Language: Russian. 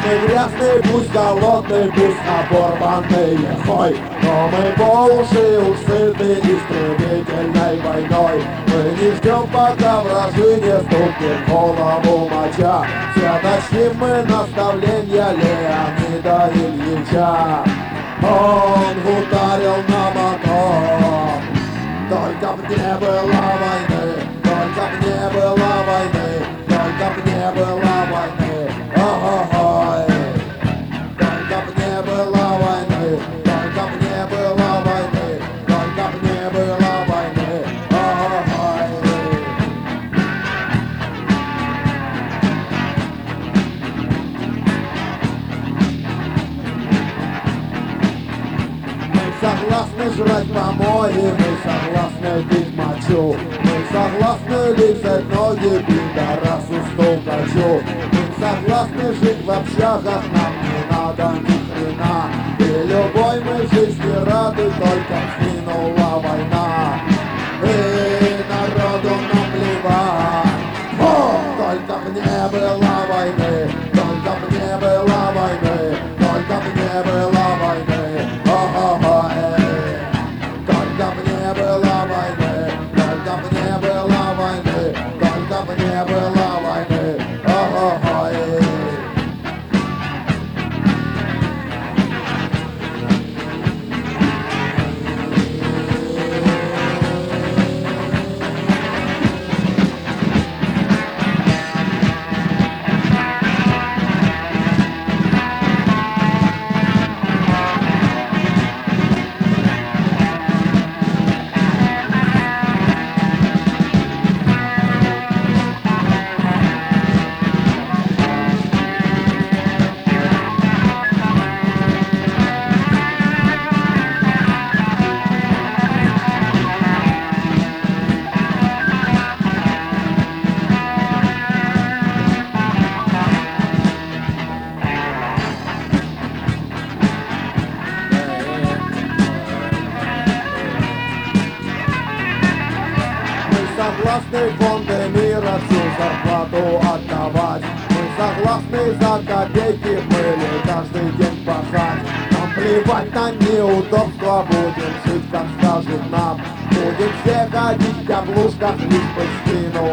мы грязные, пусть голодные, пусть оборванные, хой. Но мы по уши уж сыты истребительной войной. Мы не ждем, пока вражи не стукнет в голову моча. Все мы наставления Леонида Ильича. Он ударил на мотор. Только б не было войны, только б не было войны, только б не было войны, ой. Только б не было войны, только б не было войны, только б не было войны, ой. Мы согласны жрать помои, мы согласны пить мочу, мы согласны лизать ноги пидорасу стукачу. Мы согласны жить в общагах, нам не надо ни хрена. И любой мы жизни рады, только сгинула война. И народу наплевать. Только б не было войны, только б не было войны, только б не было войны, только б не было войны, только б не было войны, только б не было войны, согласны фонды мира всю зарплату отдавать. Мы согласны за копейки пыли каждый день пахать. Нам плевать на неудобства, будем жить как скажут нам. Будем все ходить в яблушках, лишь бы в спину